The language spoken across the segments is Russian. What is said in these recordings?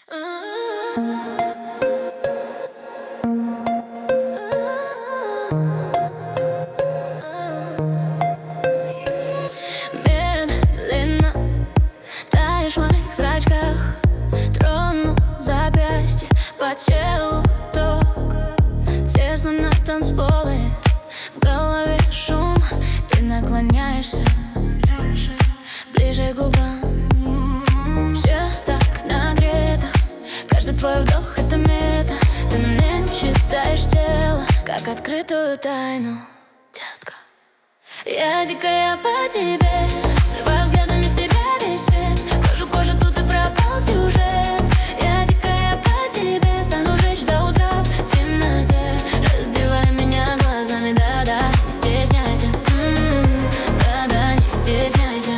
Медленно таешь в моих зрачках, трону запястье, по телу ток. Тесно на танцполе, в голове шум. Ты наклоняешься ближе к губам. Все так нагрето, каждый твой вдох — это мета. Ты на мне читаешь тело, как открытую тайну, детка. Я дикая по тебе, срываю взглядами с тебя весь свет. Кожу к коже, тут и пропал сюжет. Я дикая по тебе, стану жечь до утра в темноте. Раздевай меня глазами, да-да, не стесняйся. Да-да, не стесняйся.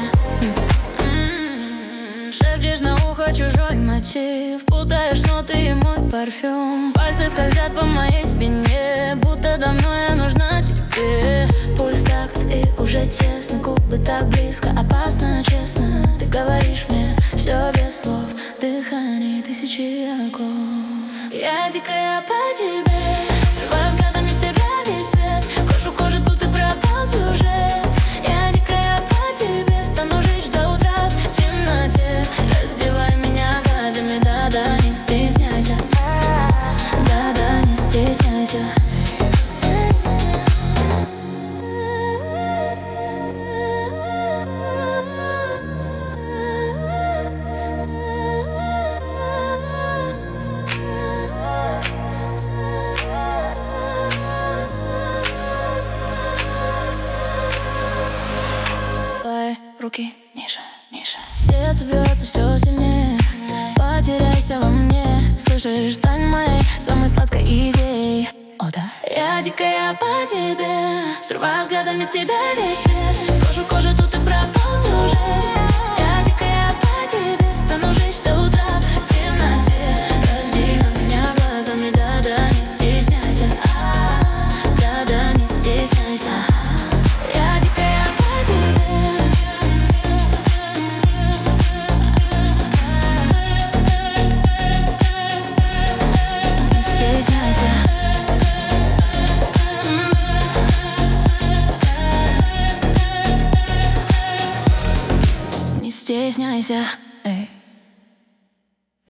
Шепчешь на ухо чужой мотив, путаешь ноты и мой парфюм. Пальцы скользят по моей спине, будто давно я нужна тебе. Пульс такт и уже тесно, губы так близко, опасно, честно. Ты говоришь мне все без слов, дыхание тысячи оков. Я дикая по тебе, срываю взглядами с тебя весь свет. Кожу к коже, тут и пропал сюжет. Я дикая по тебе, стану жечь до утра в темноте. Раздевай меня глазами, да-да, не стесняйся. Да-да, не стесняйся. Руки ниже, ниже. Сердце бьется все сильнее. Потеряйся во мне, слышишь, стань моей самой сладкой идеей. О да. Я дикая по тебе, срываю взглядами с тебя весь свет. Кожу к коже, тут и пропал сюжет. Я дикая по тебе, стану жечь до утра в темноте. Раздевай меня глазами, да-да, не стесняйся. Да-да, не стесняйся. Я дикая по тебе. Не стесняйся.